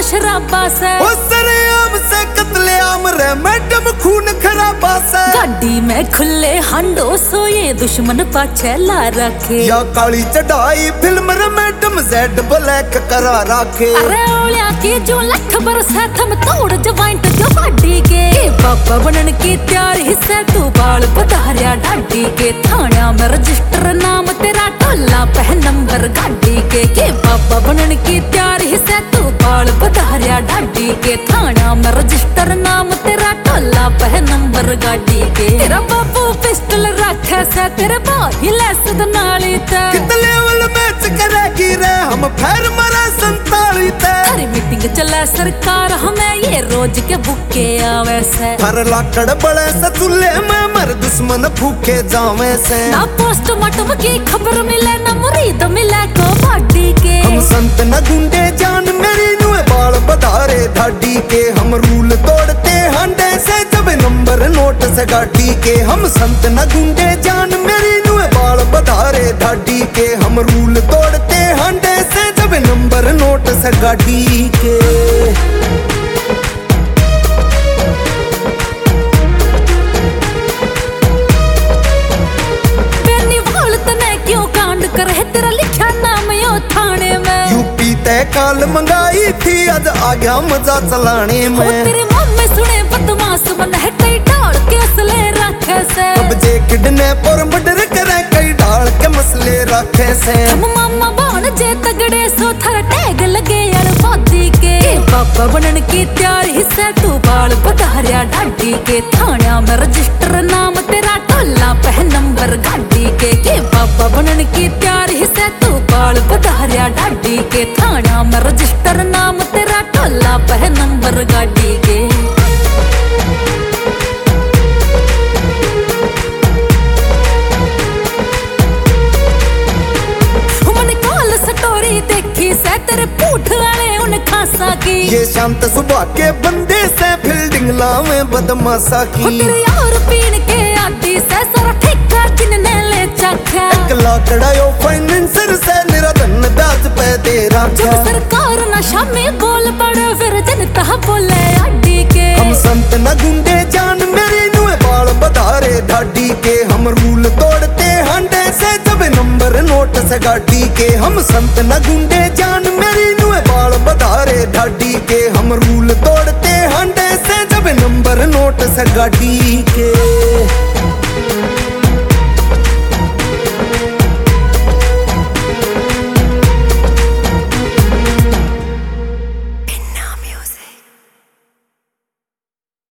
शराबा से सरेआम से कत्लेआम रे मैडम खून खराबा से गाड़ी में खुले हांडो सो ये दुश्मन पाछे ला रखे या काली चढ़ाई फिल्म रे मैडम जेड ब्लैक करा रखे अरे ओलिया की जो लख बरस है थम तोड़ जवाइंट जो बाडी के बाबा बनन की तैयारी से तू बाल पधारिया डाडी के थाना में रजिस्टर नाम तेरा टोला पह नंबर गाड़ी के बाबा बनन की तैयारी से तू बाल पधारिया डाडी के थाना में रजिस्टर नाम तेरा टोला पह नंबर गाड़ी के तेरा बाबू पिस्टल रखे से तेरे बाही लेस नाली ते कितने लेवल मैच करेगी रे हम फेर मरा 47 ते हर मीटिंग चले सरकार हमें ये रोज के बुके आवे से हर लाकड़ बड़े से चूल्हे में मर दुश्मन भूखे जावे से ना पोस्टमार्टम की खबर मिले ना मुरीद मिले को बाडी के हम संत न गुंडे जान मेरी नुए बाल बधारे धाडी के हम रूल तोड़ते हांडे से जब नंबर नोट से गाड़ी के हम संत न गुंडे जान मेरी नुए बाल बधारे धाडी के हम रूल तोड़ते हांडे से जब नंबर नोट से गाड़ी के काल मंगाई थी आज आ गया मजा चलाने में तेरे मम्मी सुने बदमाश मन है कई डाल के असले रखे से अब जे किडनैपर मर्डर करे कई डाल के मसले रखे से हम मामा बन जे तगड़े सो थर टैग लगे अड़बादी के बाबा बनन की तैयारी से तू बाल पधारिया डाडी के थाना में रजिस्टर नाम तेरा टोला पह नंबर गाड़ी के बाबा बनन की तैयारी से तू बाल पधारिया डाडी के थाना में रजिस्टर नाम तेरा टोला पह नंबर गाड़ी के देखी से तेरे पूठ वाले उन खासा की ये शांत सुबह के बंदे से फील्डिंग लावे बदमाशा की तेरे यार पीन के आदि से सारा ठेका जिनने ले चखा एक लाकड़ा यो फाइनेंसर से मेरा धन ब्याज पे दे रखा जब सरकार नशा में बोल पड़े फिर जनता बोले आडी के हम संत न गुंडे जान मेरी नुए बाल बधारे धाडी के हम रूल तोड़ते हांडे से जब नंबर नोट से गाड़ी के हम संत न गुंडे जान मेरी नुए बाल बधारे धाडी के हम रूल तोड़ते हांडे से जब नंबर नोट से गाड़ी के